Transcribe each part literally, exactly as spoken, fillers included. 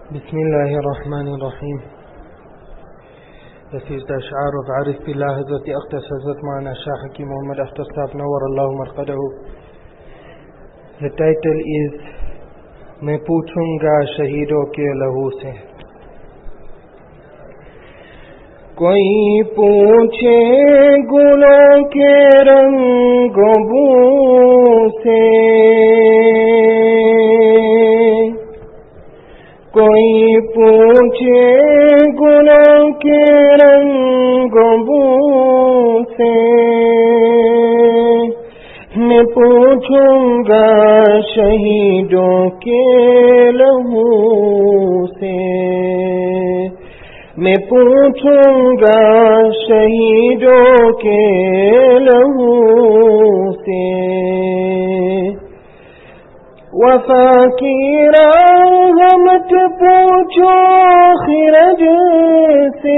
بسم الله الرحمن الرحيم. This is the Ash'ar of Arif Billah Hazrat Akhtas Hazrat Maulana Shah Hakim Muhammad Akhtar Sahab Nawwar Allahu Marqadahu. The title is میں پوچھوں گا شہیدوں کے لہو سے. کوئی پوچھے گلوں کے رنگ و بو سے، کوئی پوچھے گلوں کے رنگ و بو سے، میں پوچھوں گا شہیدوں کے لہو سے، میں پوچھوں گا شہیدوں کے لہو سے. وفا کی راہ مت پوچھو خرج سے،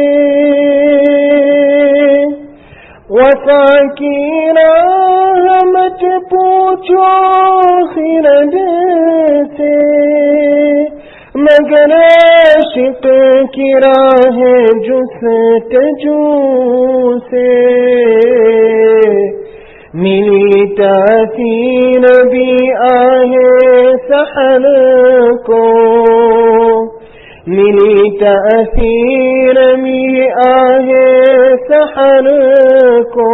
وفا کی راہ مت پوچھو خرج سے، مگر عاشق کی راہ جستجو سے. ملی تاثیر بھی آہ سحر کو، ملی تاثیر بھی آہ سحر کو،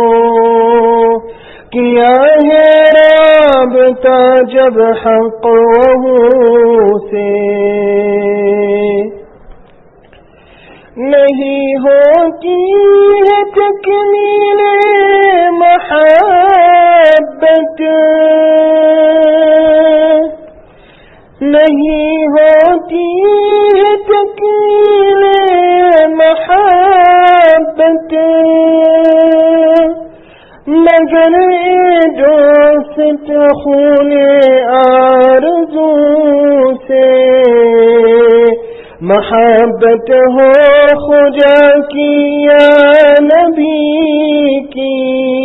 کیا ہے رابطہ جب حق سے. نہیں ہوتی ہے تکمیل محبت، نہیں ہوتی ہے تکمیل محبت، مگر دوست خون آرزو سے. محبت ہو خدا کی یا نبی کی،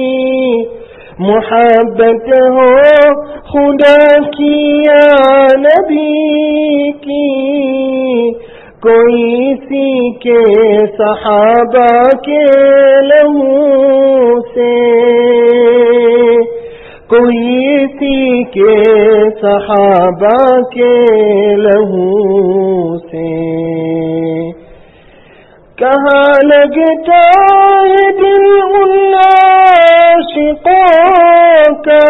محبت ہو خدا کی یا نبی کی، کوئی سی کے صحابہ کے لہو سے، کوئی سی کے صحابہ کے لہو سے. کہاں لگتا ہے دل ان عاشقوں کا،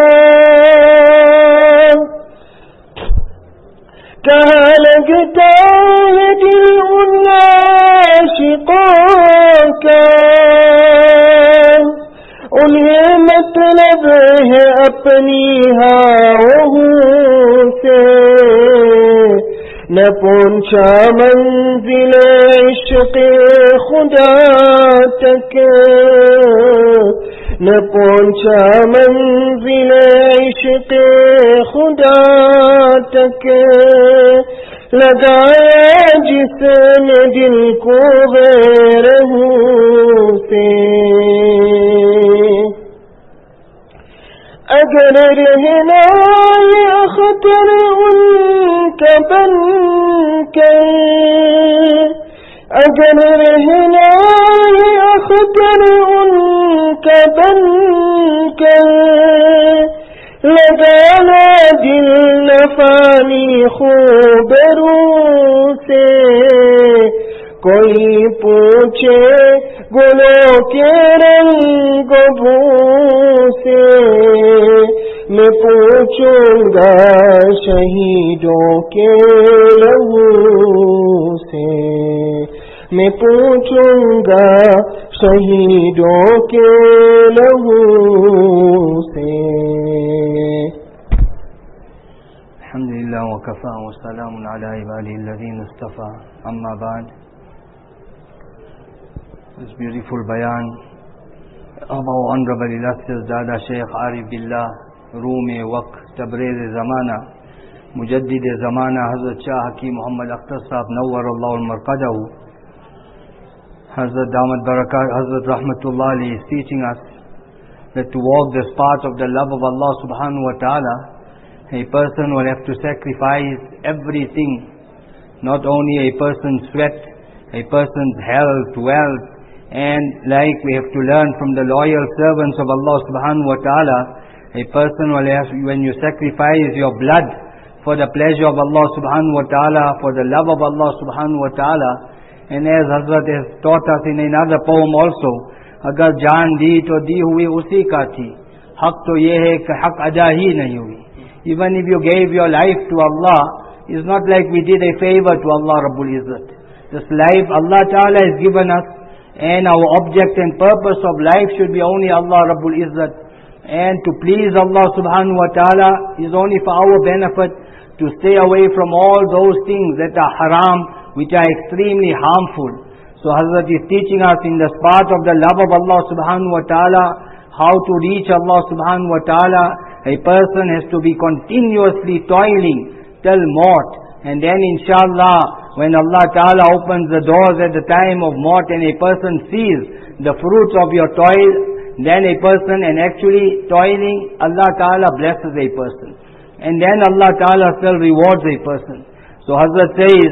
کہاں لگتا ہے دل ان عاشقوں کا، انہیں مطلب ہے اپنی ہاؤں سے. نہ پہنچا منزل عشق خدا تک، نہ پہنچا منزل عشق خدا تک، لگایا جس نے دل کو غیر سے. اگر رہنا یہ اختر ان کا بن کر، اگر رہنا یہ اختر ان کا بن کر، لگانا دل نفانی خوبرو سے. کوئی پوچھے گلوں کے رنگ و بو سے، میں پوچھوں گا شہیدوں کے لہو سے، میں پوچھوں گا شہیدوں کے لہو سے. الحمدللہ وکفا وسلام علی عبادہ الذین اصطفیٰ، اما بعد. This beautiful bayan of our honorable illustrious Dada Sheikh Arif Billah, Room-e Waqt, Tabriz Zamana, Mujaddid Zamana, Hazrat Shah Hakim Muhammad Akhtar Sahab Nawwar Allahu Marqadahu, Hazrat Damat Barakat, Hazrat Rahmatullah Ali is teaching us that to walk this path of the love of Allah subhanahu wa ta'ala, a person will have to sacrifice everything not only a person's sweat, a person's health, wealth, and like we have to learn from the loyal servants of Allah subhanahu wa ta'ala, a person will have, when you sacrifice your blood for the pleasure of Allah subhanahu wa ta'ala, for the love of Allah subhanahu wa ta'ala, and as Hazrat has taught us in another poem also, agar jaan di to di hui usi ka thi, haq to ye hai ki haq ada hi nahi hui. Even if you gave your life to Allah, it's not like we did a favor to Allah Rabbul Izzat. This life Allah Ta'ala has given us, and our object and purpose of life should be only Allah Rabbul Izzat. And to please Allah subhanahu wa ta'ala is only for our benefit, to stay away from all those things that are haram, which are extremely harmful. So Hazrat is teaching us in the part of the love of Allah subhanahu wa ta'ala, how to reach Allah subhanahu wa ta'ala. A person has to be continuously toiling till maut. And then inshallah, when Allah Ta'ala opens the doors at the time of maut and a person sees the fruits of your toil, then a person, and actually toiling, Allah Ta'ala blesses a person. And then Allah Ta'ala still rewards a person. So Hazrat says,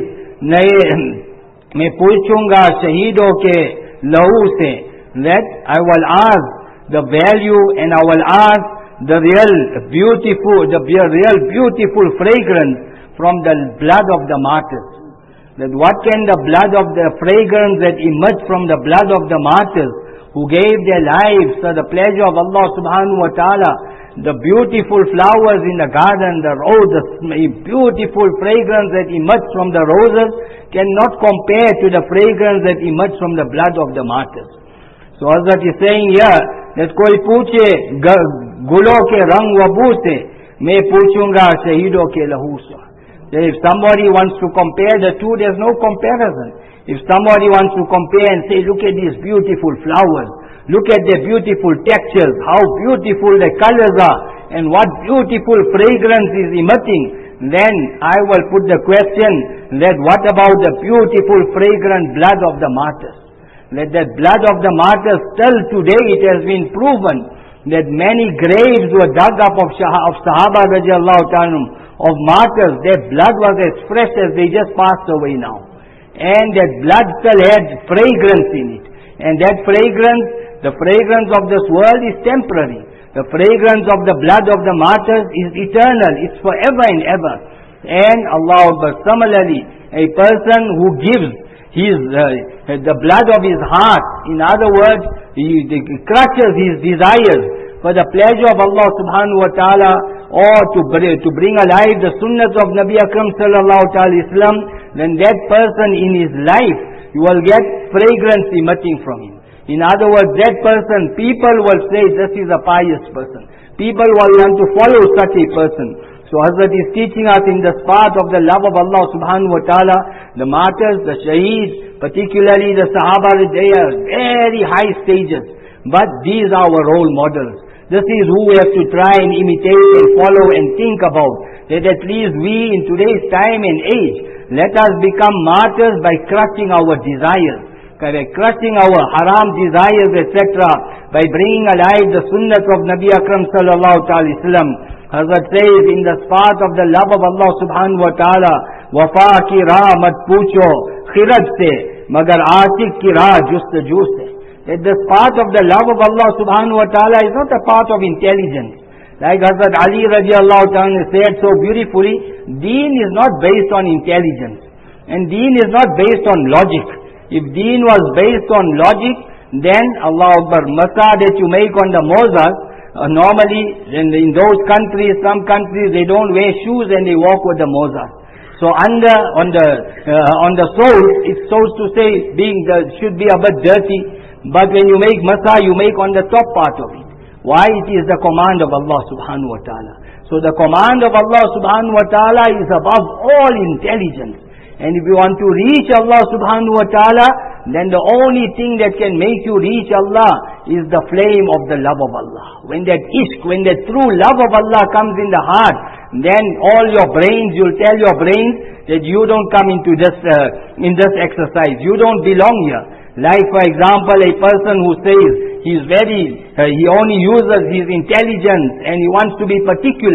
मैं पूछूंगा शहीदों के लहू से, that I will ask the value and I will ask the real beautiful, the real beautiful fragrance from the blood of the martyrs. That what can the blood of the fragrance that emerged from the blood of the martyrs who gave their lives for the pleasure of Allah subhanahu wa ta'ala, the beautiful flowers in the garden, the roses, beautiful fragrance that emerged from the roses cannot compare to the fragrance that emerged from the blood of the martyrs. So Hazrat is saying here that koi पूछे गुलों के रंग व बू से, मैं पूछूंगा शहीदों के लहू से. That if somebody wants to compare the two, there's no comparison. If somebody wants to compare and say, look at these beautiful flowers, look at their beautiful textures, how beautiful the colors are, and what beautiful fragrance is emitting, then I will put the question that what about the beautiful fragrant blood of the martyrs? That the blood of the martyrs, till today it has been proven that many graves were dug up of, of Sahaba radiallahu ta'ala, of martyrs. Their blood was as fresh as they just passed away now. And that blood still had fragrance in it. And that fragrance, the fragrance of this world is temporary. The fragrance of the blood of the martyrs is eternal. It's forever and ever. And Allah Akbar, similarly, a person who gives his, uh, the blood of his heart, in other words, he, he crushes his desires for the pleasure of Allah subhanahu wa ta'ala, or to, to bring alive the sunnahs of Nabi Akram sallallahu ta'ala Islam, then that person in his life, you will get fragrance emitting from him. In other words, that person, people will say, this is a pious person. People will want to follow such a person. So Hazrat is teaching us in this part of the love of Allah subhanahu wa ta'ala, the martyrs, the shaheeds, particularly the Sahaba, they are very high stages. But these are our role models. This is who we have to try and imitate and follow and think about. That at least we in today's time and age, let us become martyrs by crushing our desires, by crushing our haram desires, et cetera, by bringing alive the sunnah of Nabi Akram sallallahu ta'ala Islam. Hazrat says in the part of the love of Allah subhanahu wa ta'ala, wafa ki raah mat poocho khiraj se, magar aasik ki raah justaju se. That this part of the love of Allah subhanahu wa ta'ala is not a part of intelligence. Like Hazrat Ali radiallahu ta'ala said so beautifully, deen is not based on intelligence. And deen is not based on logic. If deen was based on logic, then Allah Akbar, masa that you make on the mozas, uh, normally in, in those countries, some countries they don't wear shoes and they walk with the mozas. So under, on the, uh, on the soles, it's supposed to say being the, should be a bit dirty. But when you make masa, you make on the top part of it. Why? It is the command of Allah subhanahu wa ta'ala. So the command of Allah subhanahu wa ta'ala is above all intelligence. And if you want to reach Allah subhanahu wa ta'ala, then the only thing that can make you reach Allah is the flame of the love of Allah. When that ishq, when that true love of Allah comes in the heart, then all your brains, you'll tell your brains that you don't come into this, uh, in this exercise. You don't belong here. Like for example, a person who says he's very, uh, he only uses his intelligence and he wants to be particular.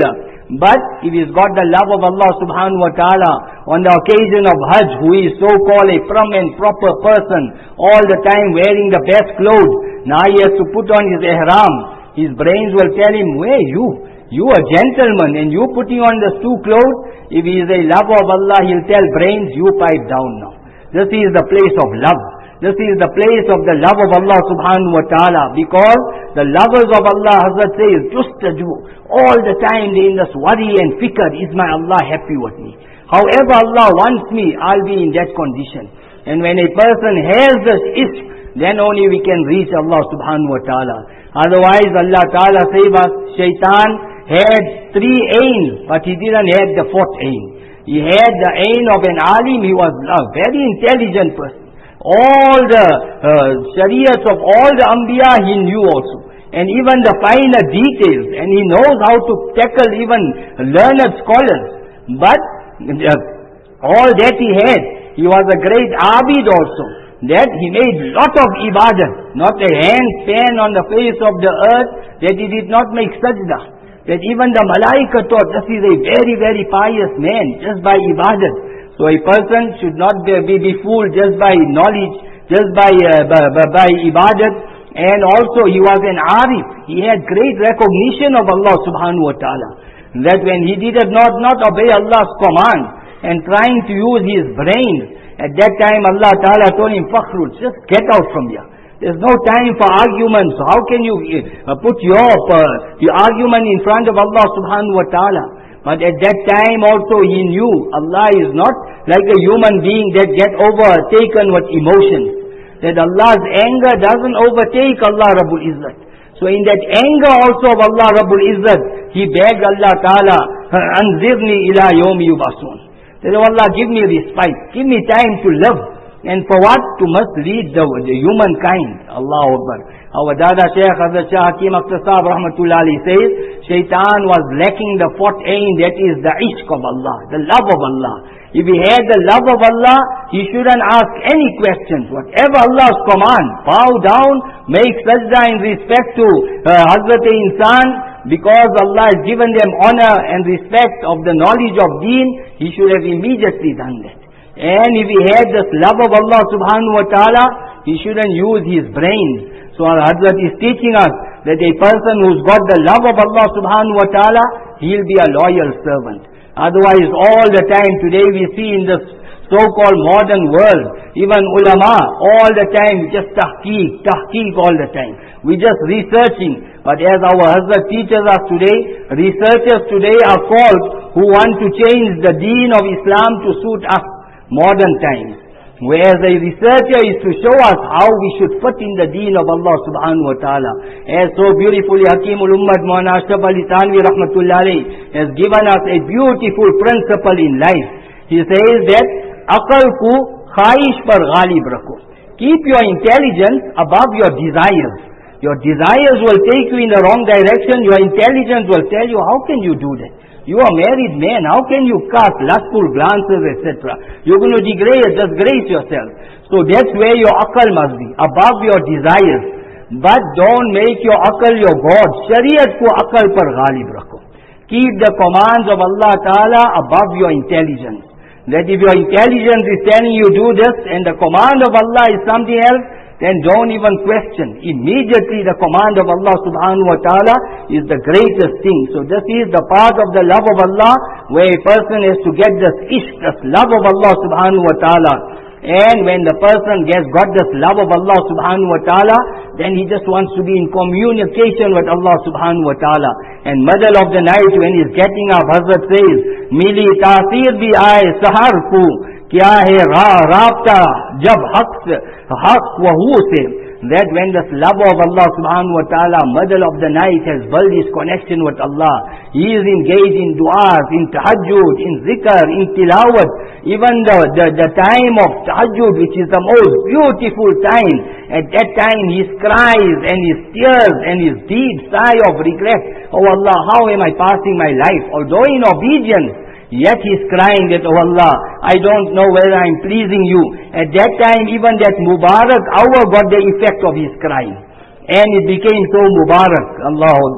But if he's got the love of Allah subhanahu wa ta'ala on the occasion of Hajj, who is so-called a prim and proper person, all the time wearing the best clothes, now he has to put on his ihram, his brains will tell him, where you? You a gentleman and you putting on the two clothes? If he is a lover of Allah, he'll tell brains, you pipe down now. This is the place of love. This is the place of the love of Allah subhanahu wa ta'ala, because the lovers of Allah, Hazrat says, just to do all the time they in this worry and fikr, is my Allah happy with me? However Allah wants me, I'll be in that condition. And when a person has this ishq, then only we can reach Allah subhanahu wa ta'ala. Otherwise Allah ta'ala says us, Shaitan had three aims, but he didn't have the fourth aim. He had the aim of an alim, he was a very intelligent person. All the uh, shariats of all the Anbiya he knew also. And even the finer details. And he knows how to tackle even learned scholars. But uh, all that he had, he was a great abid also. That he made lot of ibadah. Not a hand span on the face of the earth that he did not make sajda. That even the malaika thought, this is a very, very pious man, just by ibadah. So a person should not be, be, be fooled just by knowledge, just by, uh, by, by, by ibadat. And also he was an arif. He had great recognition of Allah subhanahu wa ta'ala. That when he did not, not obey Allah's command and trying to use his brain, at that time Allah ta'ala told him, Fakhrut, just get out from here. There's no time for arguments. How can you uh, put your, uh, your argument in front of Allah subhanahu wa ta'ala? But at that time also he knew Allah is not like a human being that get overtaken with emotions. That Allah's anger doesn't overtake Allah Rabbul Izzat. So in that anger also of Allah Rabbul Izzat, he begged Allah Ta'ala, Anzirni ila yawmi yubasun. That oh Allah, give me respite, give me time to live. And for what? To must lead the, the humankind. Allahu Akbar. Our Dada Shaykh Hazrat Shah Hakim Akhtar Sahib Rahmatullah Ali says, Shaitan was lacking the fourth aim, that is the ishq of Allah, the love of Allah. If he had the love of Allah, he shouldn't ask any questions. Whatever Allah's command, bow down, make sajda in respect to uh, Hazrat Insan, because Allah has given them honor and respect of the knowledge of deen, he should have immediately done that. And if he had this love of Allah subhanahu wa ta'ala, he shouldn't use his brains. So our Hazrat is teaching us that a person who's got the love of Allah subhanahu wa ta'ala, he'll be a loyal servant. Otherwise all the time today we see in this so-called modern world, even ulama, all the time just tahqiq, tahqiq all the time. We just researching. But as our Hazrat teaches us today, researchers today are called who want to change the deen of Islam to suit us modern times. Whereas a researcher is to show us how we should fit in the deen of Allah subhanahu wa ta'ala. As so beautifully Hakimul Ummad Maulana Ashraf Ali Thanvi Rahmatullah Alayhi has given us a beautiful principle in life. He says that, Aqal ku khaish par ghalib rakho. Keep your intelligence above your desires. Your desires will take you in the wrong direction. Your intelligence will tell you, how can you do that? You are married man, how can you cast lustful glances, et cetera? You're going to degrade, disgrace yourself. So that's where your akal must be, above your desires. But don't make your akal your God. Shariat ko akal par ghalib rakho. Keep the commands of Allah Ta'ala above your intelligence. That if your intelligence is telling you do this and the command of Allah is something else, then don't even question. Immediately the command of Allah subhanahu wa ta'ala is the greatest thing. So this is the part of the love of Allah where a person has to get this ishq, this love of Allah subhanahu wa ta'ala. And when the person gets got this love of Allah subhanahu wa ta'ala, then he just wants to be in communication with Allah subhanahu wa ta'ala. And middle of the night when he's getting up, Hazrat says, Mili taasir bhi aaye sahar ko, kya hai raabta jab haq haq wa hu se. That when this love of Allah subhanahu wa ta'ala, middle of the night has built his connection with Allah, he is engaged in du'as, in tahajjud, in zikr, in tilawat. Even the, the, the time of tahajjud, which is the most beautiful time, at that time his cries and his tears and his deep sigh of regret, oh Allah, how am I passing my life? Although in obedience, yet he is crying that, oh Allah, I don't know whether I am pleasing you. At that time, even that Mubarak hour got the effect of his crying. And it became so Mubarak, Allahu Akbar.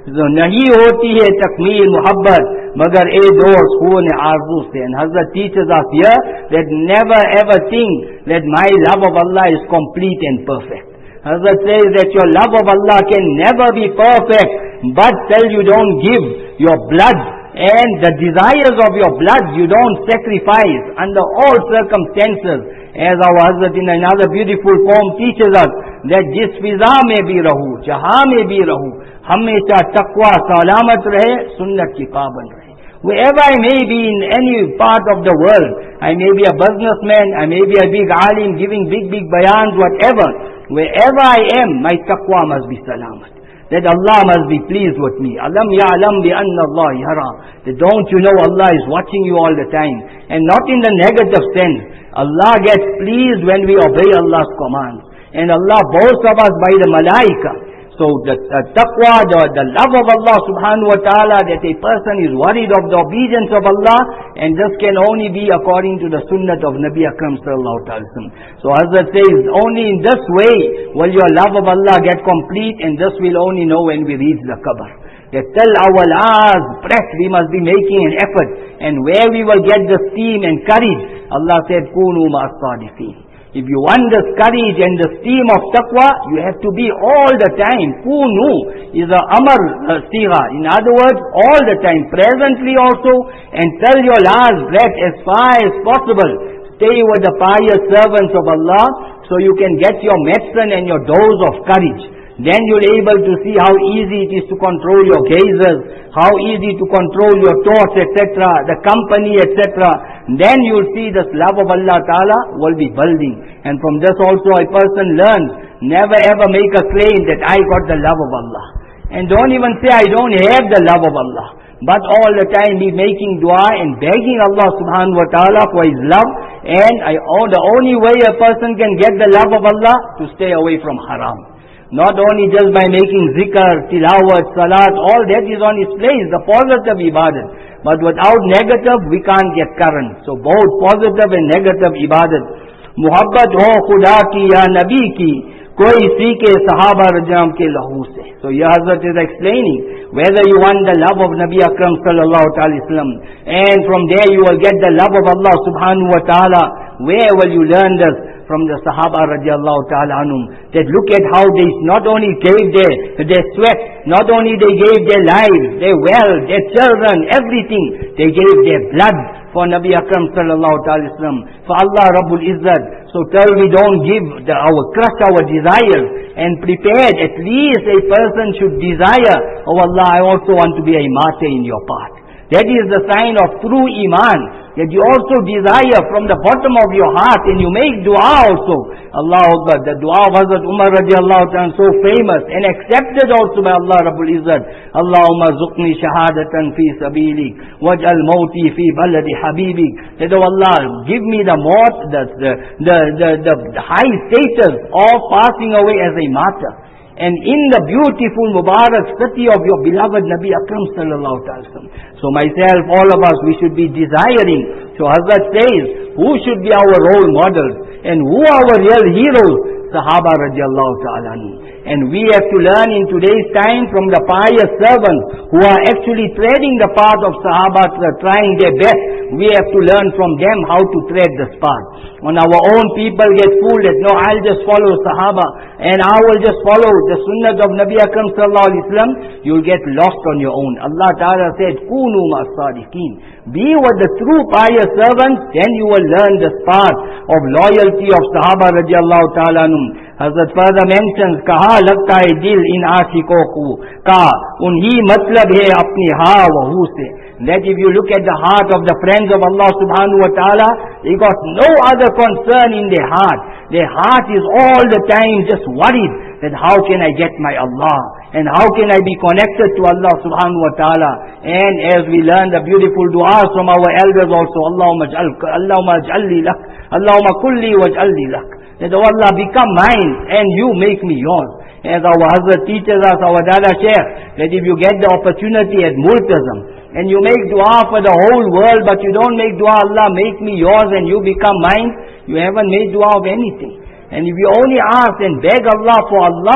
So nahi hoti hai takmeel muhabbat magar a dost khun arzu se. And Hazrat teaches us here that never ever think that my love of Allah is complete and perfect. Hazrat says that your love of Allah can never be perfect, but till you don't give your blood and the desires of your blood, you don't sacrifice under all circumstances. As our Hazrat in another beautiful poem teaches us, that jis fiza mein bhi rahu, jahan mein bhi rahu, hamesha taqwa salamat rahe, sunnat ki paband rahe. Wherever I may be in any part of the world, I may be a businessman, I may be a big alim giving big, big bayans, whatever. Wherever I am, my taqwa must be salamat. That Allah must be pleased with me. Alam ya'lam bi anna Allah yara. That don't you know Allah is watching you all the time. And not in the negative sense. Allah gets pleased when we obey Allah's commands. And Allah boasts of us by the malaika. So the, the taqwa, the, the love of Allah subhanahu wa ta'ala, that a person is worried of the obedience of Allah, and this can only be according to the sunnah of Nabi Akram sallallahu alaihi wasallam. So Hazrat says, only in this way will your love of Allah get complete, and this we'll only know when we reach the qabr. That till our last breath we must be making an effort, and where we will get the steam and courage, Allah said, Kunu ma'as sadiqin. If you want this courage and the steam of taqwa, you have to be all the time. Kunu is a amar uh, sigha. In other words, all the time, presently also, and till your last breath as far as possible. Stay with the pious servants of Allah, so you can get your medicine and your dose of courage. Then you'll be able to see how easy it is to control your gazes, how easy to control your thoughts, et cetera, the company, et cetera. Then you'll see this love of Allah Ta'ala will be building. And from this also a person learns, never ever make a claim that I got the love of Allah. And don't even say I don't have the love of Allah. But all the time be making dua and begging Allah subhanahu wa ta'ala for His love. And I, oh, the only way a person can get the love of Allah, to stay away from haram. Not only just by making zikr, tilawat, salat, all that is on its place, the positive ibadat. But without negative, we can't get current. So both positive and negative ibadat. Muhabbat ho khuda ki ya nabi ki, koi seeke sahaba rajam ke lahu se. So here Hazrat is explaining, whether you want the love of Nabi Akram sallallahu alaihi wasallam, and from there you will get the love of Allah subhanahu wa ta'ala. Where will you learn this? From the Sahaba radiallahu ta'ala anhum, that look at how they not only gave their, their sweat, not only they gave their lives, their wealth, their children, everything. They gave their blood for Nabi Akram sallallahu ta'ala wasallam, for Allah Rabbul Izzat. So till we don't give the, our crush our desires and prepared, at least a person should desire, oh Allah, I also want to be a martyr in your path. That is the sign of true iman. That you also desire from the bottom of your heart, and you make dua also. Allahu Akbar. The dua of Hazrat Umar radiallahu ta'ala, so famous and accepted also by Allah Rabbul Izzat. Allahumma zuqni shahadatan fi sabili, waj'al mawti fi baladi habibik. That, oh Allah, give me the maut, the, the, the, the, the, the high status of passing away as a martyr. And in the beautiful Mubarak city of your beloved Nabi Akram sallallahu alaihi wasallam. So myself, all of us, we should be desiring. So Hazrat says, who should be our role models? And who are our real heroes? Sahaba radiallahu ta'ala. And we have to learn in today's time from the pious servants who are actually treading the path of Sahaba, trying their best. We have to learn from them how to tread this path. When our own people get fooled that, no, I'll just follow Sahaba and I will just follow the sunnah of Nabi Akram sallallahu alaihi wasallam, you'll get lost on your own. Allah Ta'ala said, Kunu ma'as sadiqin. Be with the true pious servants, then you will learn this path of loyalty of Sahaba radiallahu ta'ala anhum. Hazrat further mentions, Kaha lagta hai dil in aashiko ko, ka unhi matlab hai apni ha wa hu se. That if you look at the heart of the friends of Allah subhanahu wa ta'ala, they got no other concern in their heart. Their heart is all the time just worried that how can I get my Allah? And how can I be connected to Allah subhanahu wa ta'ala? And as we learn the beautiful du'as from our elders also, Allahumma ja'al, Allahumma ja'alli lak, Allahumma kulli wa ja'alli lak. That, oh Allah, become mine and you make me yours. As our Hazrat teaches us, our Dada Shaykh, that if you get the opportunity at Multazam, and you make dua for the whole world, but you don't make dua, Allah, make me yours and you become mine, you haven't made dua of anything. And if you only ask and beg Allah for Allah,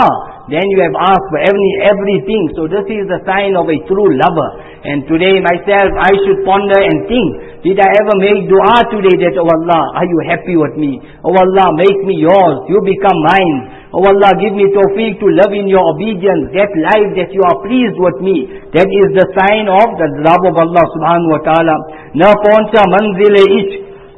then you have asked for every, everything. So this is the sign of a true lover. And today myself, I should ponder and think, did I ever make dua today that, oh Allah, are you happy with me? Oh Allah, make me yours, you become mine. Oh Allah, give me tawfiq to love in your obedience, that life that you are pleased with me. That is the sign of the love of Allah subhanahu wa ta'ala. Na pauncha manzile ich,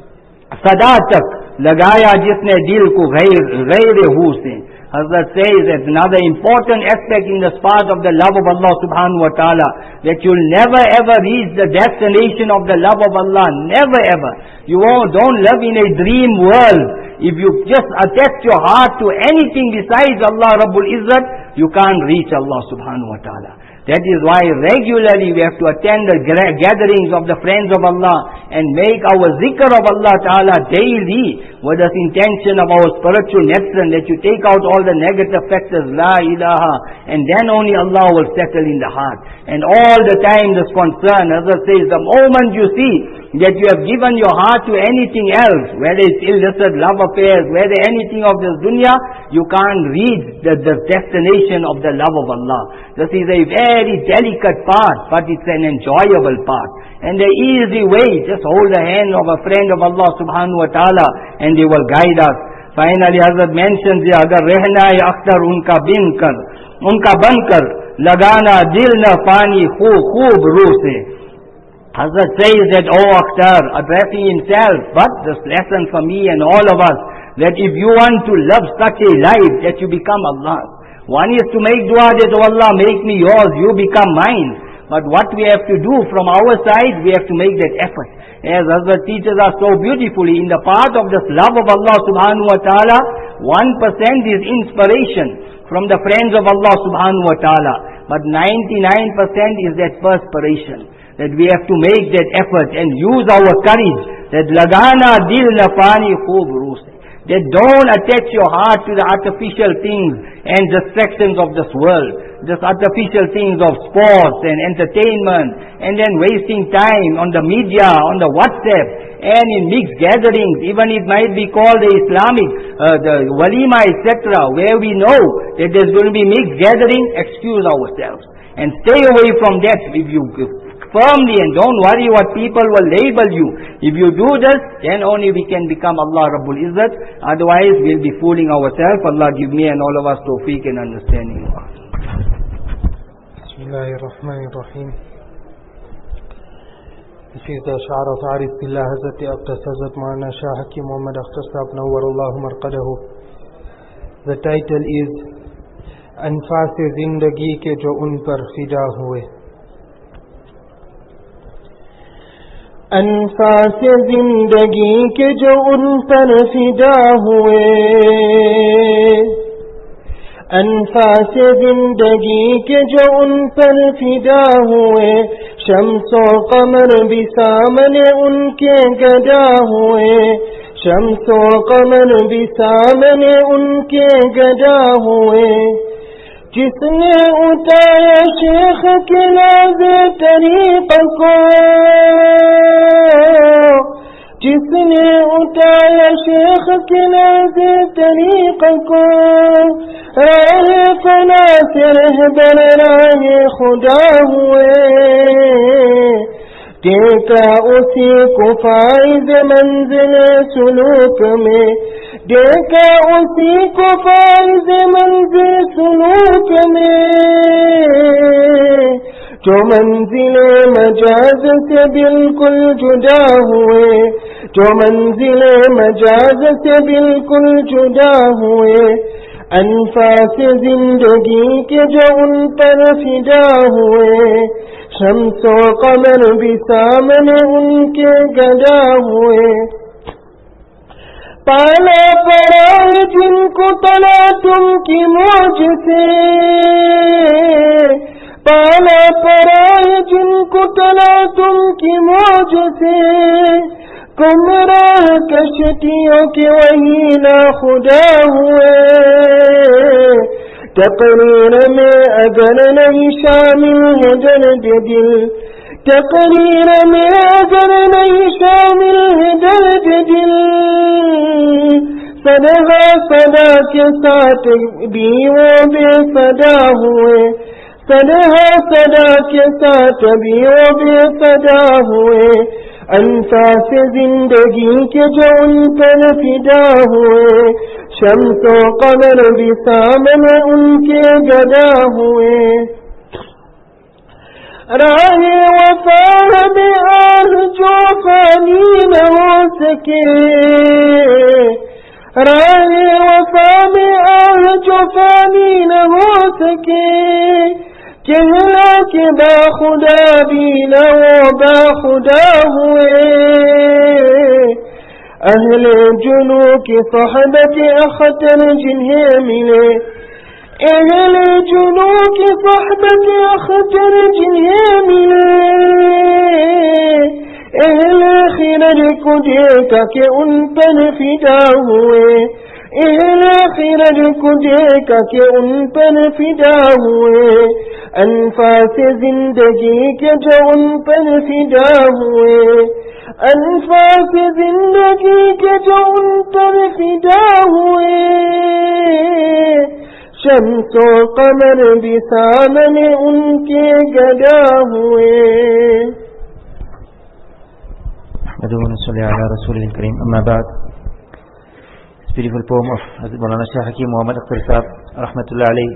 sada tak lagaya jisne dil ko ghair, ghair hu se. Hazrat says that another important aspect in the part of the love of Allah subhanahu wa ta'ala, that you'll never ever reach the destination of the love of Allah, never ever. You don't live in a dream world. If you just attach your heart to anything besides Allah Rabbul Izzat, you can't reach Allah subhanahu wa ta'ala. That is why regularly we have to attend the gatherings of the friends of Allah and make our zikr of Allah Ta'ala daily with this intention of our spiritual nepson, that you take out all the negative factors, La ilaha, and then only Allah will settle in the heart. And all the time this concern, as I say, the moment you see that you have given your heart to anything else, whether it's illicit love affairs, whether anything of this dunya, you can't reach the, the destination of the love of Allah. This is a very delicate part, but it's an enjoyable part. And the easy way, just hold the hand of a friend of Allah subhanahu wa ta'ala and they will guide us. Finally, Hazrat mentions here, agar rehna hai akhtar unka bin kar, unka ban kar, lagana dil na pani khoob khoob rooh se. Hazrat says that, oh Akhtar, addressing himself, but this lesson for me and all of us, that if you want to love such a life, that you become Allah. One is to make dua that, oh Allah, make me yours, you become mine. But what we have to do from our side, we have to make that effort. As Hazrat teaches us so beautifully, in the part of this love of Allah subhanahu wa ta'ala, one percent is inspiration from the friends of Allah subhanahu wa ta'ala. But ninety-nine percent is that perspiration. That we have to make that effort and use our courage. That lagana dil na pani khoob rooh se. That don't attach your heart to the artificial things and distractions of this world. Just artificial things of sports and entertainment, and then wasting time on the media, on the WhatsApp, and in mixed gatherings. Even it might be called the Islamic, uh, the walima, et cetera, where we know that there's going to be mixed gathering. Excuse ourselves and stay away from that. If you firmly, and don't worry what people will label you. If you do this, then only we can become Allah Rabbul Izzat. Otherwise, we'll be fooling ourselves. Allah give me and all of us tawfiq and understanding. Bismillahirrahmanirrahim. This is the Ash'ar of Arif Billah Hazrat Aqdas Hazrat Maulana Shah Hakim Muhammad Akhtar Sahab Nawwarallahu Marqadahu. The title is Anfas-e Zindagi ke jo un par fida hue. انفاس زندگی کے جو ان پر فدا ہوئے، انفاس زندگی کے جو ان پر فدا ہوئے، شمس و قمر بھی سامنے ان کے گدا ہوئے، شمس و قمر بھی سامنے ان کے گدا ہوئے، جس نے اتارا شیخ کے ناز طریق کو، جس نے اتارا شیخ کے ناز طریق کو، راہ فنا سے رہبر راہ خدا ہوئے، دیکھا اسی کو فائز منزل سلوک میں، دیکھا اسی کو فائز منزل سلوک میں، جو منزل مجاز سے بالکل جدا ہوئے، جو منزل مجاز سے بالکل جدا ہوئے، انفاس زندگی کے جو ان پر فدا ہوئے، شمس و قمر بھی سامنے ان کے گدا ہوئے، پالا پڑا جن کو تلا تم کی موج سے، پالا پڑا جن کو تلا تم کی موج سے، گمراہ کشتیوں کے وہی نا خدا ہوئے، تقریر میں اگر نہیں شامل ہے درد دل، تقریر میں اگر نہیں شامل ہے درد دل، सदहा सदा के साथ भी वो बेसदा हुए, सदहा सदा के साथ भी वो बेसदा हुए, अंफास जिंदगी के जो उन पर फिदा हुए, शम्स व कमर भी सामने उनके गदा हुए। राहे वफा में आह जो फानी न हो सके, राहे वफा में आह जो फानी न हो सके, कहला के बाखुदा भी न वो बाखुदा हुए। अहले जुनू की सोहबत अख्तर जिन्हें मिले, अहले जुनू की सोहबत अख्तर जिन्हें मिले, अहले खिरर को देखा के उन पर फिदा हुए, अहले खिरर को देखा के उन पर फिदा हुए, अनफास जिंदगी के जो उन पर फिदा हुए, अनफास जिंदगी के जो उन पर फिदा हुए, शम्स व कमर भी सामने उनके गदा हुए। Amma ba'd. This beautiful poem of Hazrat Maulana Shaykh Hakeem Muhammad Akhtar Sahab rahmatullah alayhi,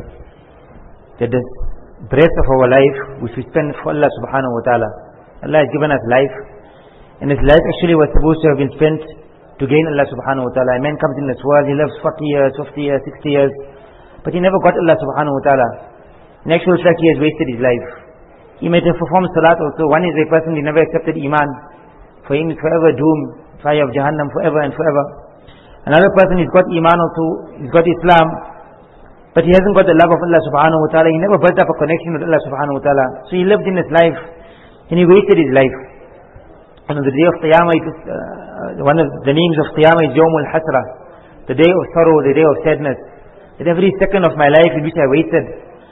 that this breath of our life which we spend for Allah subhanahu wa ta'ala. Allah has given us life, and this life actually was supposed to have been spent to gain Allah subhanahu wa ta'ala. A man comes in this world, he lives forty years, fifty years, sixty years, but he never got Allah subhanahu wa ta'ala. In actual fact, he has wasted his life. He might have performed salat also. One is a person who never accepted iman. For him is forever doomed, fire of Jahannam forever and forever. Another person has got iman also, he's got Islam, but he hasn't got the love of Allah subhanahu wa ta'ala. He never built up a connection with Allah subhanahu wa ta'ala. So he lived in his life and he wasted his life. And on the day of Qiyamah, it is, uh, one of the names of Qiyamah is Yawmul Hasra, the day of sorrow, the day of sadness. That every second of my life in which I wasted,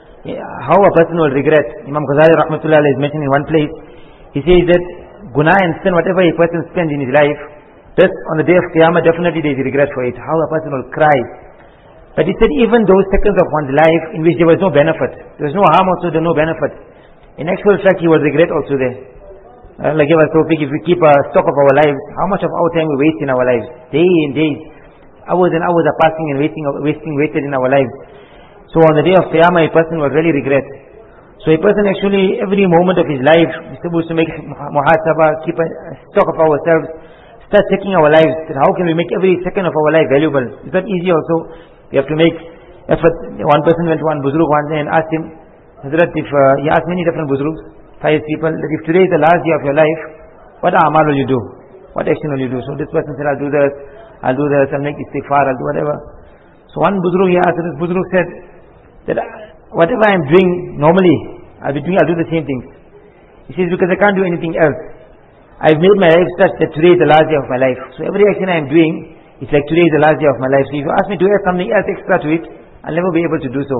how a person will regret. Imam Ghazali rahmatullah is mentioned in one place. He says that Guna and sin, whatever a person spends in his life, this on the day of Qiyamah definitely there is regret for it. How a person will cry. But he said even those seconds of one's life in which there was no benefit, there was no harm also, there was no benefit, in actual fact he will regret also there. Allah give us tawfiq, if we keep a stock of our lives, how much of our time we waste in our lives, day and days, hours and hours are passing and wasting, wasting wasted in our lives. So on the day of Qiyamah a person will really regret. So a person actually, every moment of his life, is supposed to make muhasabah, keep a stock of ourselves, start checking our lives, that how can we make every second of our life valuable. It's not easy also. We have to make effort. One person went to one buzruk one day and asked him, Hazrat, if uh, he asked many different buzruks, five people, that if today is the last day of your life, what amal will you do? What action will you do? So this person said, I'll do this, I'll do this, I'll make istighfar, I'll do whatever. So one buzruk he asked, this buzruk said, that whatever I am doing normally, I'll be doing, I'll do the same things. He says, because I can't do anything else. I've made my life such that today is the last day of my life. So every action I am doing, it's like today is the last day of my life. So if you ask me to add something else extra to it, I'll never be able to do so.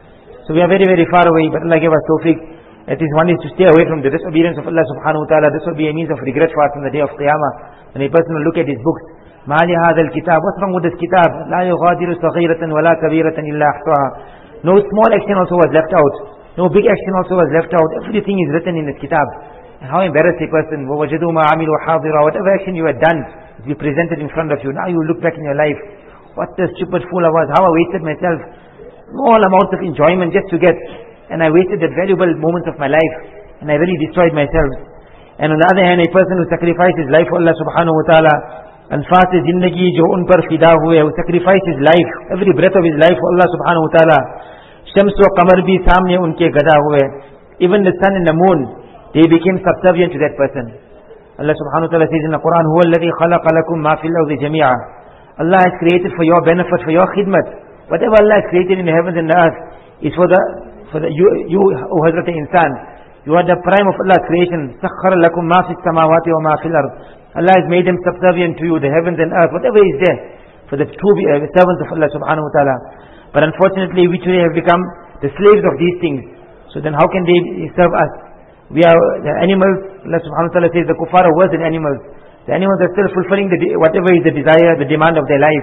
So we are very, very far away, but Allah gave us tawfiq. At least one is to stay away from the disobedience of Allah subhanahu wa ta'ala. This will be a means of regret for us on the day of Qiyamah. When a person will look at his books, مَا لِهَذَا الْكِتَابِ, what's wrong with this kitab? لَا يُغَادِرُ صَغِيرَةً وَلَا كَبِيرَةً إِلَّا أَحْصَاهَا. No small action also was left out. No big action also was left out. Everything is written in this kitab. And how embarrassed a person. وَوَجَدُوا مَا عَمِلُوا حَاضِرًا. Whatever action you had done, it will be presented in front of you. Now you look back in your life. What a stupid fool I was. How I wasted myself. Small amounts of enjoyment just to get. And I wasted that valuable moments of my life. And I really destroyed myself. And on the other hand, a person who sacrificed his life for Allah subhanahu wa ta'ala, अल्फाज जिंदगी जो उन पर फिदा हुए, who sacrificed his life, every breath of his life for Allah subhanahu wa ta'ala. Shams व कमर भी सामने उनके गदा हुए. Even the sun and the moon, they became subservient to that person. Allah subhanahu wa ta'ala says in the Quran, هو الذي خلق لكم ما في الأرض جميعا. Allah has created for your benefit, for your khidmat. Whatever Allah has created in the heavens and the earth is for the for the you, you O Hazrat Insan. You are the prime of Allah's creation. سخر لكم ما في السماوات وما في الأرض. Allah has made them subservient to you, the heavens and earth, whatever is there, for the true uh, servants of Allah subhanahu wa ta'ala. But unfortunately, we today have become the slaves of these things. So then how can they serve us? We are the animals. Allah subhanahu wa ta'ala says the kuffar are worse than animals. The animals are still fulfilling the, whatever is the desire, the demand of their life.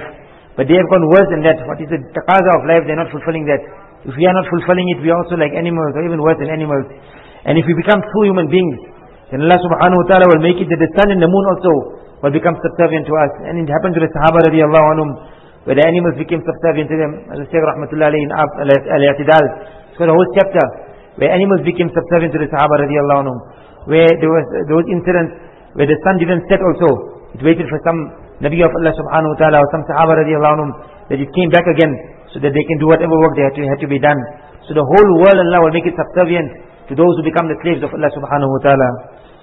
But they have gone worse than that. What is the taqaza of life? They are not fulfilling that. If we are not fulfilling it, we are also like animals, or even worse than animals. And if we become true human beings, then Allah subhanahu wa ta'ala will make it that the sun and the moon also will become subservient to us. And it happened to the Sahaba radiallahu anhum, where the animals became subservient to them. As Shaykh rahmatullah alayhi in Al-I'tidal, it's got a whole chapter where animals became subservient to the Sahaba radiallahu anhum, where there was those incidents where the sun didn't set also. It waited for some Nabi of Allah subhanahu wa ta'ala or some Sahaba radiallahu anhum, that it came back again so that they can do whatever work they had to, had to be done. So the whole world Allah will make it subservient to those who become the slaves of Allah subhanahu wa ta'ala.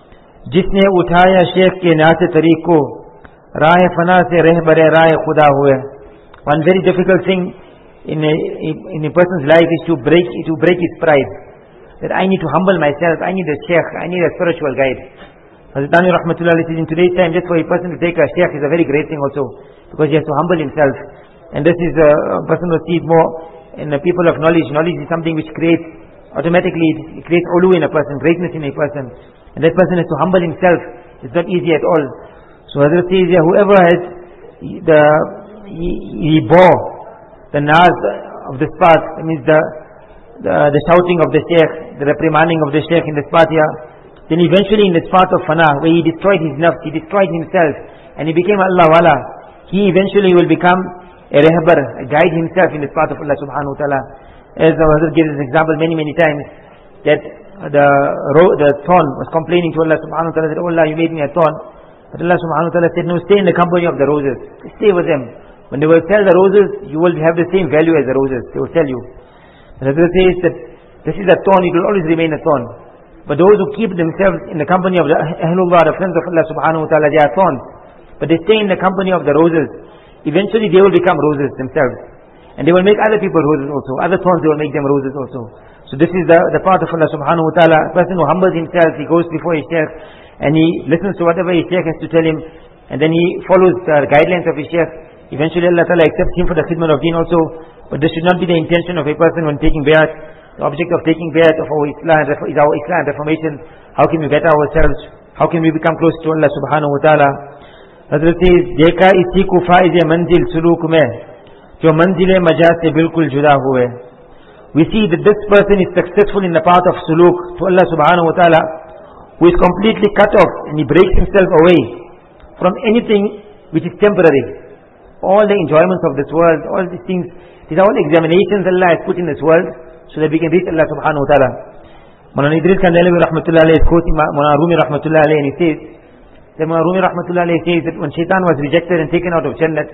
जिसने उठाया शेख के नाते तरीक को राह फना से रहबर राह खुदा हुए. One very difficult thing in a, in a person's life is to break to break his pride. That I need to humble myself, I need a sheikh, I need a spiritual guide. Hazrat Thani rahmatullah says, in today's time, just for a person to take a sheikh is a very great thing also, because he has to humble himself. And this is a, a person who sees more in the people of knowledge. Knowledge is something which creates, automatically, it creates ulu in a person, greatness in a person. And that person has to humble himself. It's not easy at all. So Hazrat says, yeah, whoever has the, he, he bore the naz of this path, that means the, the, the shouting of the sheikh, the reprimanding of the sheikh in this path here, then eventually in this path of fana, where he destroyed his nafs, he destroyed himself, and he became Allah wala, he eventually will become a rehbar, a guide himself in this path of Allah subhanahu wa ta'ala. As Hazrat gives an example many, many times, that the the thorn was complaining to Allah subhanahu wa ta'ala, said, oh Allah, you made me a thorn. But Allah subhanahu wa ta'ala said, no, stay in the company of the roses. Stay with them. When they will sell the roses, you will have the same value as the roses. They will tell you. And Hazrat says that this is a thorn, it will always remain a thorn. But those who keep themselves in the company of the Ahlullah, the friends of Allah subhanahu wa ta'ala, they are thorns. But they stay in the company of the roses. Eventually they will become roses themselves. And they will make other people roses also. Other thorns, they will make them roses also. So this is the, the part of Allah subhanahu wa ta'ala. A person who humbles himself, he goes before his sheikh and he listens to whatever his sheikh has to tell him, and then he follows the guidelines of his sheikh. Eventually Allah ta'ala accepts him for the khidmat of deen also. But this should not be the intention of a person when taking bayat. The object of taking bayat of our Islam is our Islam reformation. How can we better ourselves? How can we become close to Allah subhanahu wa ta'ala? Hazrat says, देखा इसी को फाइज मंजिल सुलूक में जो मंजिल मजाज से बिल्कुल जुदा हुए. We see that this person is successful in the path of suluk to Allah subhanahu wa ta'ala, who is completely cut off and he breaks himself away from anything which is temporary. All the enjoyments of this world, all these things, these are all examinations Allah has put in this world so that we can reach Allah subhanahu wa ta'ala. Maulana Idris Kandalawi rahmatullah alayhi is quoting Maulana Rumi rahmatullah alayhi, and he says that Maulana Rumi rahmatullah alayhi says that when shaitan was rejected and taken out of Jannat,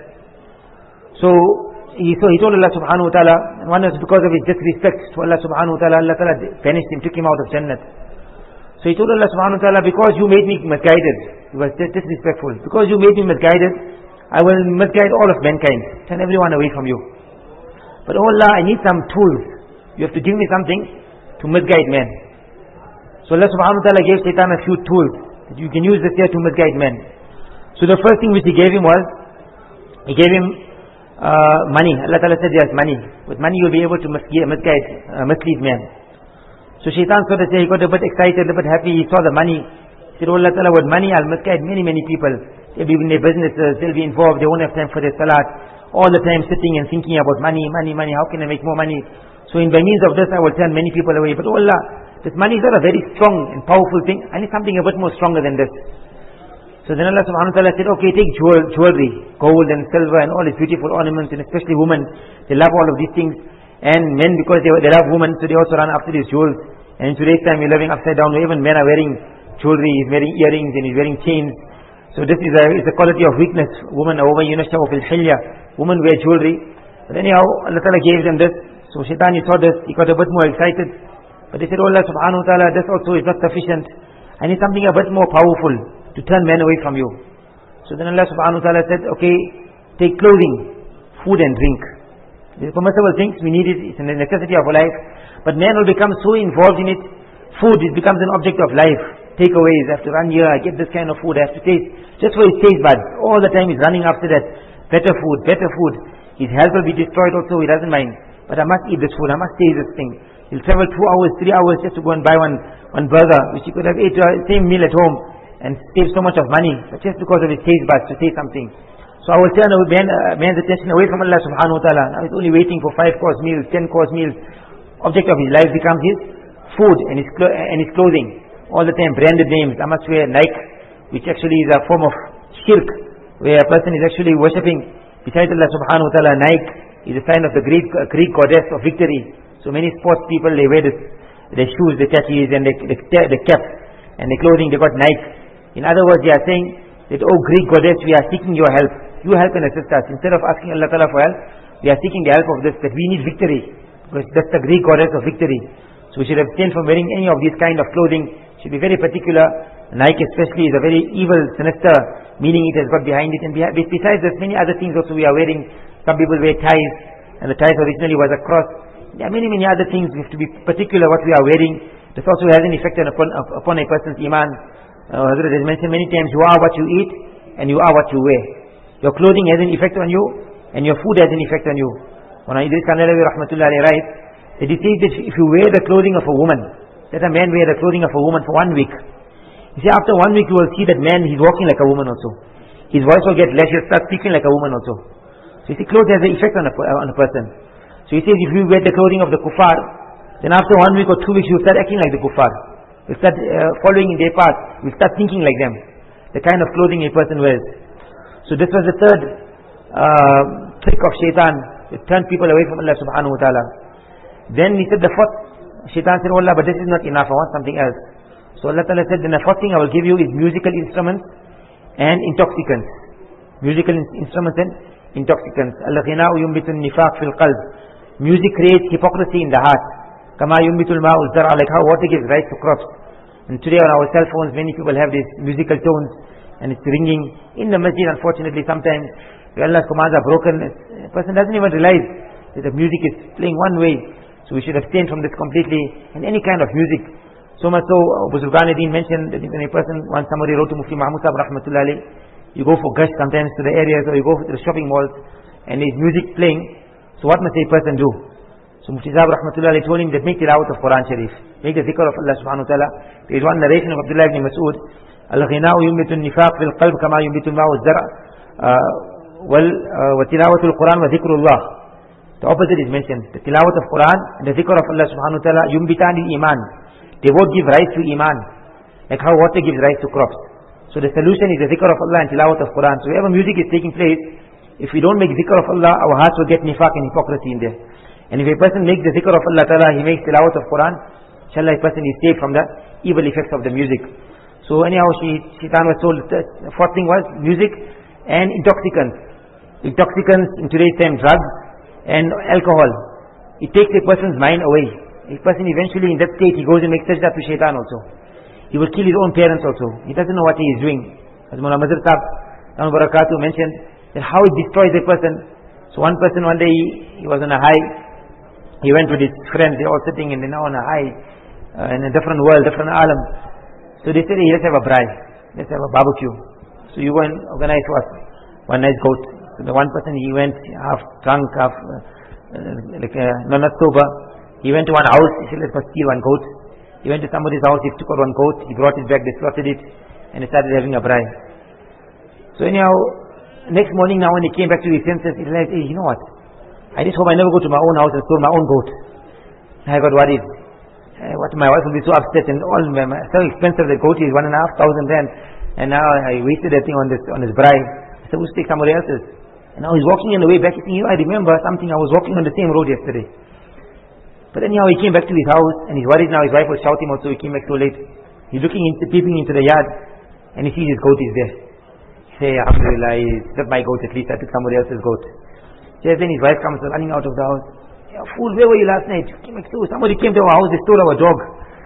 so He, so he told Allah subhanahu wa ta'ala, one was because of his disrespect to Allah subhanahu wa ta'ala, Allah ta'ala banished him, took him out of Jannat. So he told Allah subhanahu wa ta'ala, because you made me misguided, he was disrespectful, because you made me misguided, I will misguide all of mankind, turn everyone away from you. But oh Allah, I need some tools. You have to give me something to misguide men. So Allah subhanahu wa ta'ala gave Shaitan a few tools, that you can use this here to misguide men. So the first thing which he gave him was, he gave him Uh, money. Allah Ta'ala said yes, money. With money you will be able to misguide, misguide uh, mislead men. So Shaitan sort of said, he got a bit excited, a bit happy, he saw the money. He said, oh Allah Ta'ala, with money I'll misguide many, many people. They'll be in their businesses, they'll be involved, they won't have time for their salat. All the time sitting and thinking about money, money, money, how can I make more money? So in by means of this I will turn many people away. But oh Allah, this money is not a very strong and powerful thing. I need something a bit more stronger than this. So then Allah subhanahu wa ta'ala said, okay, take jewel, jewelry, gold and silver and all these beautiful ornaments, and especially women, they love all of these things. And men, because they, they love women, so they also run after these jewels. And in today's time we're living upside down, where even men are wearing jewelry, he's wearing earrings and he's wearing chains. So this is a, is a quality of weakness. Women are over yunashaw fil hilya. Women wear jewelry. But anyhow, Allah ta'ala gave them this. So Shaitan, he saw this, he got a bit more excited. But he said, oh Allah subhanahu wa ta'ala, this also is not sufficient. I need something a bit more powerful to turn men away from you. So then Allah subhanahu wa ta'ala said, okay, take clothing, food and drink. These are permissible things, we need it, it's a necessity of our life. But man will become so involved in it, food, it becomes an object of life. Takeaways, I have to run here, I get this kind of food, I have to taste, just for his taste buds. All the time he's running after that, better food, better food. His health will be destroyed also, he doesn't mind. But I must eat this food, I must taste this thing. He'll travel two hours, three hours just to go and buy one, one burger, which he could have ate the same meal at home and save so much of money, but just because of his taste buds, to taste something. So I will turn a man, uh, man's attention away from Allah subhanahu wa ta'ala. Now he's only waiting for five course meals, ten course meals. Object of his life becomes his food and his, clo- and his clothing. All the time branded names. I must wear Nike, which actually is a form of shirk, where a person is actually worshipping besides Allah subhanahu wa ta'ala. Nike is a sign of the Greek, uh, Greek goddess of victory. So many sports people, they wear this, their shoes, the tattoos and the, the, the cap and the clothing, they got Nike. In other words, they are saying that, oh Greek goddess, we are seeking your help. You help and assist us. Instead of asking Allah Ta'ala for help, we are seeking the help of this, that we need victory. Because that's the Greek goddess of victory. So we should abstain from wearing any of these kind of clothing. Should be very particular. Nike especially is a very evil, sinister meaning it has got behind it. And besides, there's many other things also we are wearing. Some people wear ties, and the ties originally was a cross. There are many, many other things. We have to be particular what we are wearing. This also has an effect upon, upon a person's iman. Uh, Hazrat has mentioned many times, you are what you eat, and you are what you wear. Your clothing has an effect on you, and your food has an effect on you. When Idris Kandalawi rahmatullah alayhi writes, that he says that if you wear the clothing of a woman, let a man wear the clothing of a woman for one week. You see, after one week you will see that man, he's walking like a woman also. His voice will get less, he'll start speaking like a woman also. So you see, clothes has an effect on a, on a person. So he says, if you wear the clothing of the kuffar, then after one week or two weeks, you'll start acting like the kuffar. You'll start uh, following in their path. You'll start thinking like them. The kind of clothing a person wears. So this was the third uh, trick of shaitan. It turned people away from Allah subhanahu wa ta'ala. Then he said the fourth, shaitan said, oh Allah, but this is not enough, I want something else. So Allah Ta'ala said, then the fourth thing I will give you is musical instruments and intoxicants. Musical in- instruments and intoxicants. Al-ghina'u yumbitun nifaq fil qalb. Music creates hypocrisy in the heart. Kama yumbitul ma'u zar'a, like how water gives rise to crops. And today on our cell phones, many people have these musical tones, and it's ringing in the masjid. Unfortunately, sometimes where Allah's commands are broken, a person doesn't even realize that the music is playing one way. So we should abstain from this completely, and any kind of music. So much so, Buzurgan-e-Din mentioned that when a person, once somebody wrote to Mufti Mahmud Sahib rahmatullah alayhi, you go for gush sometimes to the areas, or you go to the shopping malls, and there's music playing. So what must a person do? So Mufti Sahib rahmatullah alayhi told him that make tilawat of Quran Sharif, make the zikr of Allah subhanahu wa ta'ala. There is one narration of Abdullah ibn Mas'ud, Al-ghina'u yumbitu an-nifaq fil qalb kama yumbitu al-ma'u az-zar' wal wa tilawatu al-Quran wa dhikrullah. The opposite is mentioned. The tilawat of Quran and the zikr of Allah subhanahu wa ta'ala yumbitan al-iman. They both give rise to iman, like how water gives rise to crops. So the solution is the zikr of Allah and tilawat of Quran. So wherever music is taking place, if we don't make zikr of Allah, our hearts will get nifaq and hypocrisy in there. And if a person makes the zikr of Allah ta'ala, he makes tilawat of Quran, inshallah a person is saved from the evil effects of the music. So anyhow, she, Shaitan was told, the fourth thing was music and intoxicants. Intoxicants in today's time, drugs and alcohol. It takes a person's mind away. A person eventually in that state, he goes and makes sajda to Shaitan also. He will kill his own parents also. He doesn't know what he is doing. As Mullah Mazhar Sahib Barakatuh mentioned, that how it destroys a person. So one person one day, he, he was on a high. He went with his friends, they all sitting and they're now on a high, uh, in a different world, different alam. So they said, hey, let's have a braai, let's have a barbecue. So you go and organize for us one nice goat. So the one person, he went half drunk, half uh, like uh, no, not sober. He went to one house, he said, let's go steal one goat. He went to somebody's house, he took out one goat, he brought it back, they slaughtered it, and he started having a braai. So anyhow, next morning now when he came back to his senses, he realized, hey, you know what? I just hope I never go to my own house and store my own goat. I got worried. Uh, what my wife will be so upset, and all my, my, so expensive the goat is one and a half thousand rand, and now I wasted that thing on this on his bride. I said, we'll take somebody else's. And now he's walking on the way back. He's thinking, you know, I remember something. I was walking on the same road yesterday. But anyhow, he came back to his house, and he's worried now. His wife will shout him out, so he came back so late. He's looking into, peeping into the yard, and he sees his goat is there. He says, alhamdulillah, it's not my goat. At least I took somebody else's goat. Just then his wife comes running out of the house. Yeah, fool, where were you last night? Came back to, somebody came to our house, they stole our dog.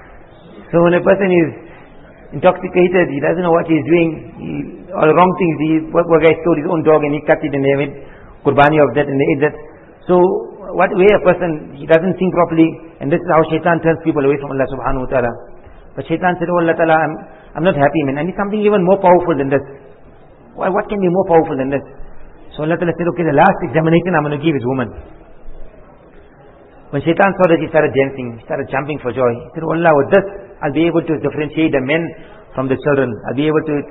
So when a person is intoxicated, he doesn't know what he's doing, he, all the wrong things, he, what, what guy stole his own dog and he cut it and they made qurbani of that and they ate that. So what way a person, he doesn't think properly, and this is how shaitan turns people away from Allah subhanahu wa ta'ala. But shaitan said, oh Allah ta'ala, I'm, I'm not happy, man. I need something even more powerful than this. Why, what can be more powerful than this? So Allah Ta'ala said, okay, the last examination I'm going to give is woman. When shaitan saw that, he started dancing, he started jumping for joy. He said, oh Allah, with this, I'll be able to differentiate the men from the children. I'll be able to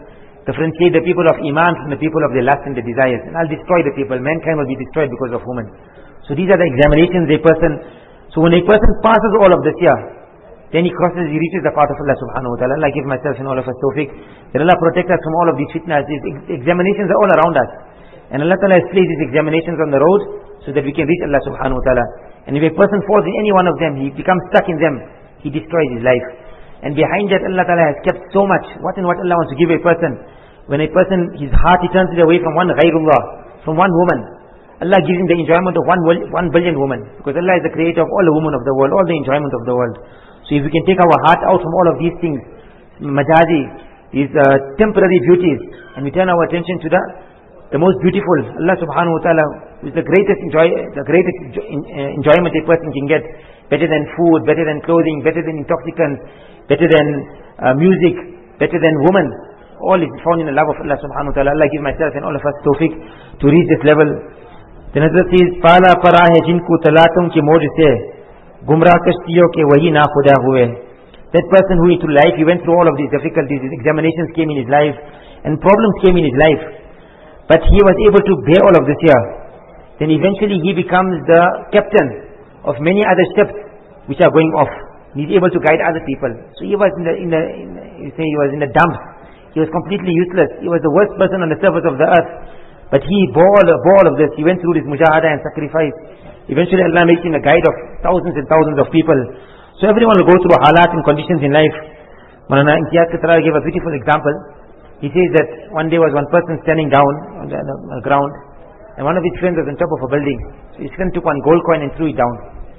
differentiate the people of Iman from the people of their lust and their desires, and I'll destroy the people. Mankind will be destroyed because of women. So these are the examinations a person. So when a person passes all of this here, then he crosses, he reaches the path of Allah subhanahu wa ta'ala. Allah give myself and all of us tawfiq. Then Allah protect us from all of these fitnas. These examinations are all around us. And Allah ta'ala has placed these examinations on the road so that we can reach Allah subhanahu wa ta'ala. And if a person falls in any one of them, he becomes stuck in them, he destroys his life. And behind that, Allah ta'ala has kept so much. What and what Allah wants to give a person. When a person, his heart, he turns it away from one ghayrullah, from one woman, Allah gives him the enjoyment of one, one billion women. Because Allah is the creator of all the women of the world, all the enjoyment of the world. So if we can take our heart out from all of these things, majazi, these uh, temporary beauties, and we turn our attention to the the most beautiful, Allah subhanahu wa ta'ala, is the greatest enjoy, the greatest enjoy, uh, enjoyment a person can get, better than food, better than clothing, better than intoxicants, better than uh, music, better than women. All is found in the love of Allah subhanahu wa ta'ala. Allah give myself and all of us tawfiq to reach this level. The Hazrat says, Pala para hai jinku talatum ki moj se gumrah kashtiyon ke wahi na khuda hue. That person who into life, he went through all of these difficulties, his examinations came in his life, and problems came in his life. But he was able to bear all of this here. Then eventually he becomes the captain of many other ships which are going off. He's able to guide other people. So he was in the, in the, in the you say he was in the dumps. He was completely useless. He was the worst person on the surface of the earth. But he bore all, bore all of this. He went through this mujahada and sacrifice. Eventually Allah makes him a guide of thousands and thousands of people. So everyone will go through halat and conditions in life. Maulana Imtiaz Katara gave a beautiful example. He says that one day was one person standing down on the, on the ground, and one of his friends was on top of a building. So his friend took one gold coin and threw it down.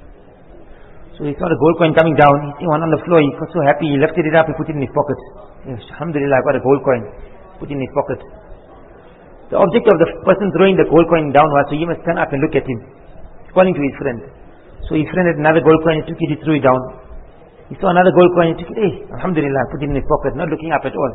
So he saw the gold coin coming down. He saw one on the floor. He was so happy. He lifted it up. He put it in his pocket. Yes, Alhamdulillah, I got a gold coin. Put it in his pocket. The object of the person throwing the gold coin down was so he must turn up and look at him, calling to his friend. So his friend had another gold coin. He took it. He threw it down. He saw another gold coin. He took it. Hey, Alhamdulillah, put it in his pocket, not looking up at all.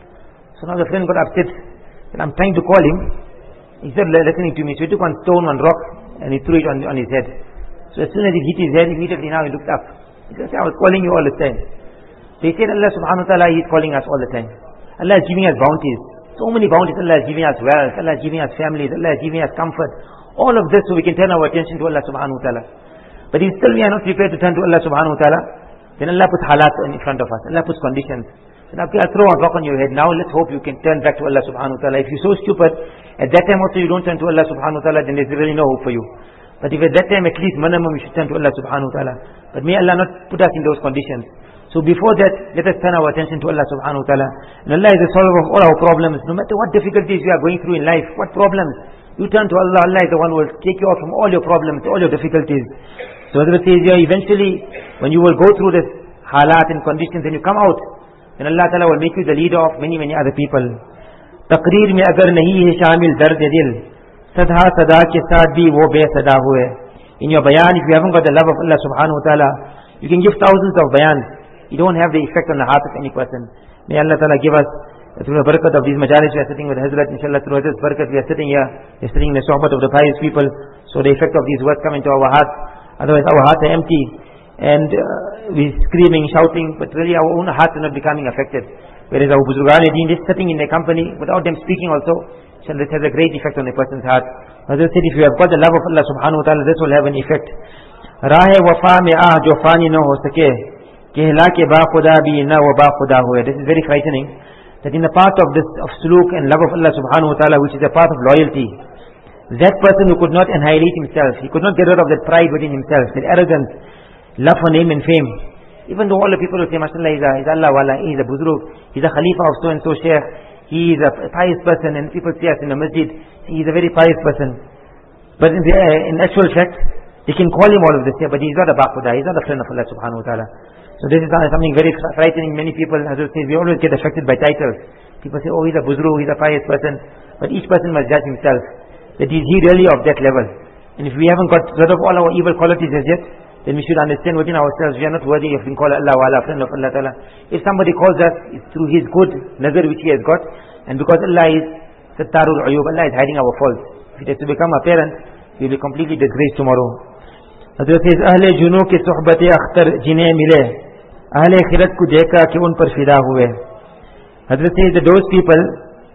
So now the friend got upset, and I'm trying to call him. He said, listening to me. So he took one stone, one rock, and he threw it on, on his head. So as soon as it hit his head, immediately now he looked up. He said, I was calling you all the time. So he said, Allah subhanahu wa ta'ala, He is calling us all the time. Allah is giving us bounties. So many bounties. Allah is giving us wealth. Allah is giving us families. Allah is giving us comfort. All of this so we can turn our attention to Allah subhanahu wa ta'ala. But if still we are not prepared to turn to Allah subhanahu wa ta'ala, then Allah puts halat in front of us. Allah puts conditions. Now, okay, I'll throw a rock on your head. Now let's hope you can turn back to Allah subhanahu wa ta'ala. If you're so stupid, at that time also you don't turn to Allah subhanahu wa ta'ala, then there's really no hope for you. But if at that time at least minimum you should turn to Allah subhanahu wa ta'ala. But may Allah not put us in those conditions. So before that, let us turn our attention to Allah subhanahu wa ta'ala. And Allah is the solver of all our problems. No matter what difficulties we are going through in life, what problems, you turn to Allah. Allah is the one who will take you out from all your problems, all your difficulties. So Hazrat says here, eventually, when you will go through this halat and conditions and you come out, then Allah Ta'ala will make you the leader of many, many other people. Taqreer mein agar nahi hai shamil dard dil, sadha sada ke saath bhi wo besada hue. In your bayan, if you haven't got the love of Allah subhanahu wa ta'ala, you can give thousands of bayans. You don't have the effect on the heart of any person. May Allah Ta'ala give us, through the barakat of these majalis, we are sitting with Hazrat, inshallah, through this barakat, we are sitting here, we are sitting in the sohbat of the pious people, so the effect of these words come into our hearts. Otherwise, our hearts are empty. And uh, we're screaming, shouting, but really our own hearts are not becoming affected. Whereas our Buzurgan-e-Deen, just sitting in their company, without them speaking also, so this has a great effect on a person's heart. As I said, if you have got the love of Allah subhanahu wa ta'ala, this will have an effect. Rahe wafa mein ah jo fani na ho sake, kehla ke ba khuda bhi na wa ba khuda hue. This is very frightening, that in the path of this, of suluk and love of Allah subhanahu wa ta'ala, which is a path of loyalty, that person who could not annihilate himself, he could not get rid of that pride within himself, that arrogance, love for name and fame. Even though all the people will say, mashallah, he's, a, he's Allah wala, he's a buzruk, he's a khalifa of so and so sheikh, he is a pious person, and people say us in the masjid, he's a very pious person. But in, the, uh, in actual fact, they can call him all of this here, but he's not a baqhuda, he's not a friend of Allah subhanahu wa ta'ala. So this is something very frightening. Many people, as I say, we always get affected by titles. People say, oh, he's a buzruk, he's a pious person. But each person must judge himself, that is he really of that level. And if we haven't got rid of all our evil qualities as yet, then we should understand within ourselves, we are not worthy of being called Allah wa Allah, friend of Allah Ta'ala. If somebody calls us, it's through his good nazar which he has got, and because Allah is Sattarul Uyub, Allah is hiding our faults. If it has to become apparent, we will be completely disgraced tomorrow. Hazrat says, Ahle juno ke suhbate akhtar jine mile, Ahle khirat ko dekha ki un par fida hue. Hazrat says that those people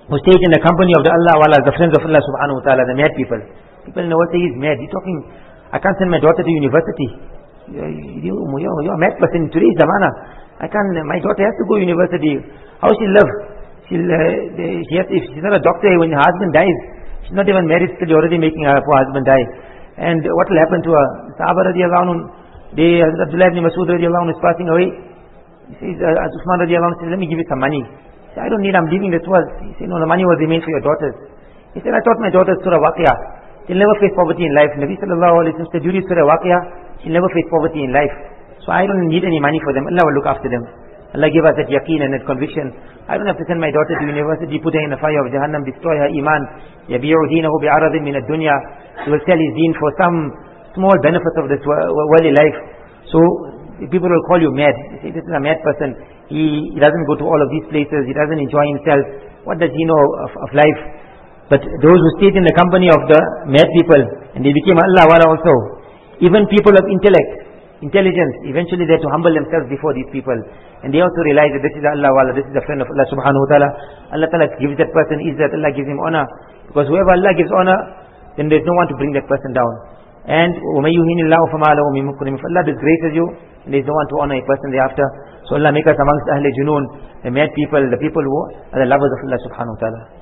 who stays in the company of the Allah Wala, the friends of Allah subhanahu wa ta'ala, the mad people. People know what say he's mad. He's talking, I can't send my daughter to university. You, you, you're a mad person in today's zamana. I can't, my daughter has to go to university. How she'll live? She'll, uh, she has, if she's not a doctor, when her husband dies, she's not even married still, you're already making her poor husband die. And what will happen to her? Sahaba radiallahu anhu, they, Abdullah ibn Masud radiallahu anhu is passing away. He says, uh, Uthman radiallahu anhu says, let me give you some money. He said, I don't need, I'm leaving this world. He said, no, the money was remain for your daughters. He said, I taught my daughters Surah Waqiyah. She'll never face poverty in life. Nabi sallallahu alayhi wa sallam said, during Surah Waqiyah, she'll never face poverty in life. So I don't need any money for them. Allah will look after them. Allah give us that yaqeen and that conviction. I don't have to send my daughter to university, put her in the fire of Jahannam, destroy her iman. يَبِيعُ دِينَهُ بِعَرَضٍ مِنَ الدُّنْيا. He will sell his deen for some small benefit of this worldly life. So people will call you mad. They say, this is a mad person. He, he doesn't go to all of these places. He doesn't enjoy himself. What does he know of, of life? But those who stayed in the company of the mad people, and they became Allah Wala also, even people of intellect, intelligence, eventually they had to humble themselves before these people. And they also realize that this is Allah Wala, this is the friend of Allah subhanahu wa ta'ala. Allah ta'ala gives that person izzat, Allah gives him honor. Because whoever Allah gives honor, then there's no one to bring that person down. And وَمَن يُهِنِ اللَّهُ فَمَا لَهُ مِن مُكْرِمٍ. If Allah disgraces you, and there's no one to honor a person thereafter. So Allah make us amongst Ahle Junoon, the mad people, the people who are the lovers of Allah subhanahu wa ta'ala.